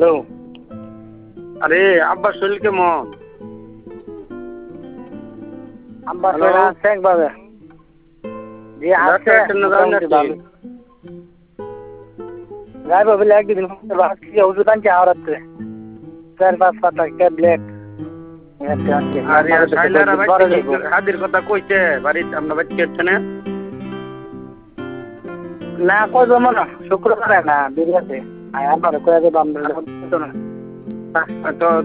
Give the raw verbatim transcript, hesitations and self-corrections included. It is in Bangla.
হ্যালো। আরে আব্বার শরীর কেমন? আব্বার হ্যালো? শরীর আছে একভাবে। জি আছে ডাক্তার কেন যান মোটামুটি নাকি? ভালো। যাইবো বলে একদিন ভাবছি ওষুধ আনছি আওরাতে। চার পাঁচ পাতা ট্যাবলেট। আর ইয়া শাইলারা বাইতে কি হাদির কথা কইছে বাড়িতে আমরা বাইতে গেছে না? না কই জমা না শুক্রবারে না বিরিয়াতে। আর আমার কয়ে দেব আমরা তো